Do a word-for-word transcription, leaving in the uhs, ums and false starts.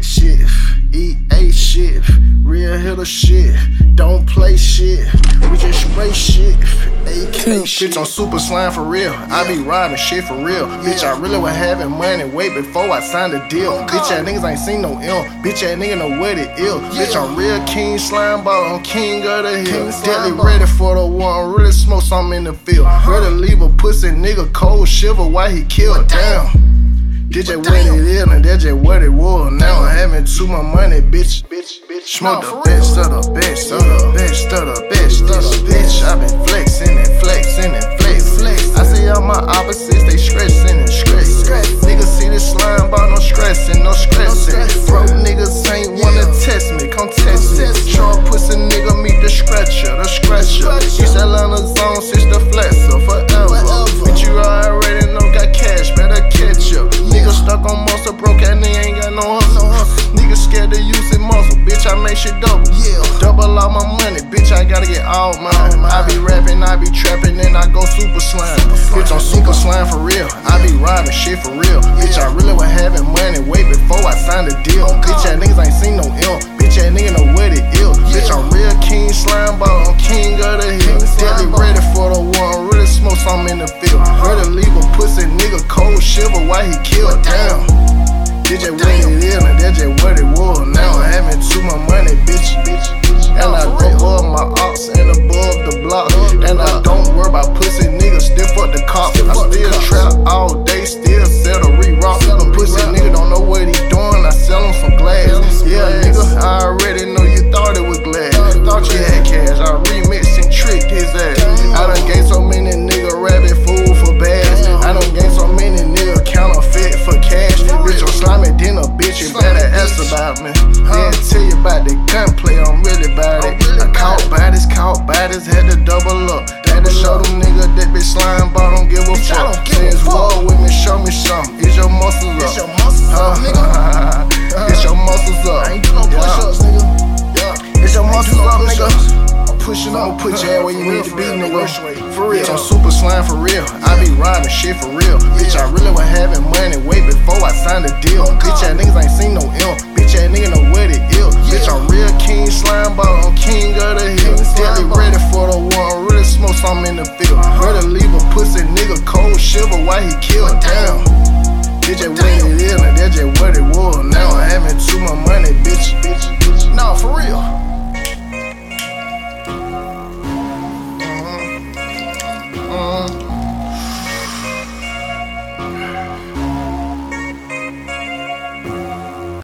shit, E A shit, real hitter shit, don't play shit, we just spray shit, A K shit. Bitch, I'm super slime for real, I be riding shit for real. Bitch, I really was having money way before I signed a deal. Bitch, ass niggas ain't seen no ill, bitch, ass nigga know what it is. Bitch, I'm real king slime ball, I'm king of the hill. Deadly ready for the war, I'm really smoke something in the field. Ready to leave a pussy nigga cold shiver while he killed. Damn. That just what it is, and that's just what it was. Now I'm having too much money, bitch. Bitch, bitch. Smoke the best of the best of the best of the best. This bitch, I been flexing and flexing and flexing. I see all my opposites, they stressing and stressing. Niggas see this slime ball, no stressing, no stressing. Broke niggas ain't wanna test me, come test me. Short pussy nigga meet the scratcher, the scratcher. East Atlanta zone, since the flexer, forever. Bitch, you already know, got cash, better catch up. Niggas stuck on muscle, broke that nigga ain't got no hustle. Niggas scared to use it muscle, bitch, I make shit double. Double all my money, bitch, I gotta get all mine. I be rapping, I be trapping, then I go super slime. Bitch, I'm super slime for real, I be riding shit for real. Bitch, I really was having money way before I signed a deal. Bitch, ass niggas ain't seen no ill, bitch, ass nigga know what it is. Bitch, I'm real king slime ball, I'm king of the hill. Deadly ready for the war, I'm really smoke something in the field. Ready to leave a pussy nigga cold shiver while he killed. Damn. That just what it is, and that's just what it was. Now I'm having too much money, bitch. And I go above my ops and above the block. And I don't worry about pussy niggas, still fuck the cops. I still trap all day, still sell the re-rock. But pussy nigga don't know what he doing, I sell him some glass. Yeah, nigga, I already know you thought it was glass. Thought you had cash, I remixed and tricked his ass. I done gave so many nigga rabbit food for bags. I done gave so many nigga counterfeit for cash. Bitch, I'm slimy dinner, bitch, you better ask about me. Then tell you about the gunplay, I'm really about it. I caught bodies, caught bodies, had to double up. Had to show them niggas that bitch slime, but don't give a fuck. Since war with me, show me something. Is your muscles up? It's your muscles up, nigga. It's your muscles up. I ain't do no push-ups, nigga. It's your muscles up, nigga. Pushing up, put your ass where you need to be, nigga. For real, I'm super slime for real. I be riding shit for real. Bitch, I really was having money way before I signed a deal. Bitch, ass niggas ain't seen no ill. Bitch, ass nigga know what it is. Bitch, I'm real king slime ball, I'm king of the hill. Deadly ready for the war, I'm really smoke something in the field. Ready to leave a pussy nigga cold shiver while he killed. Damn. That just what it is, and that's just what it was. Now I'm having too much money, bitch. Nah, for real.